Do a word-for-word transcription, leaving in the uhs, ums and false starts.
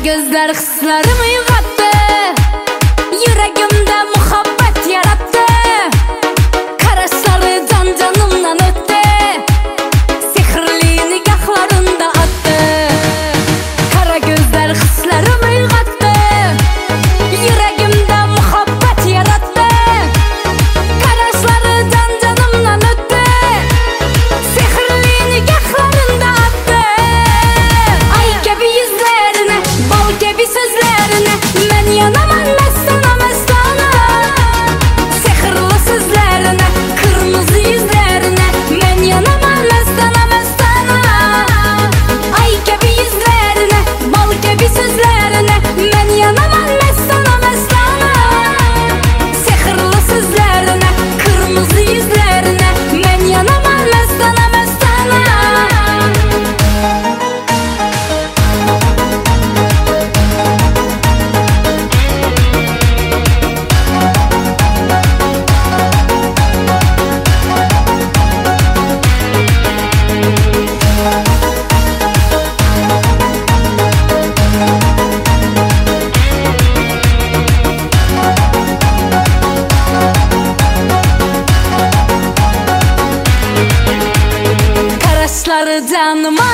gözler hislerimi uyg'otdi, yuragimda muhabbet yaratdi. Qarashlaridan jonimdan o'tdi, sehrli nigohlarinda otdi. Qara gözler hislerimi uyg'otdi, yuragimda muhabbet yaratdi. Qarashlaridan jonimdan o'tdi, sehrli nigohlarinda otdi. Ay kabi yuzlarini, bal kabi so'zlarini, men yonaman mastona mastona. Sehrli so'zlarini, kırmızı yüzlerini, men yonaman mastona mastona. Ay kabi yuzlarini, bal kabi so'zlarini, men yonaman mastona mastona. Sehrli so'zlarini, kırmızı yüzlerini, men yonaman mastona mastona. Qarashlari jonim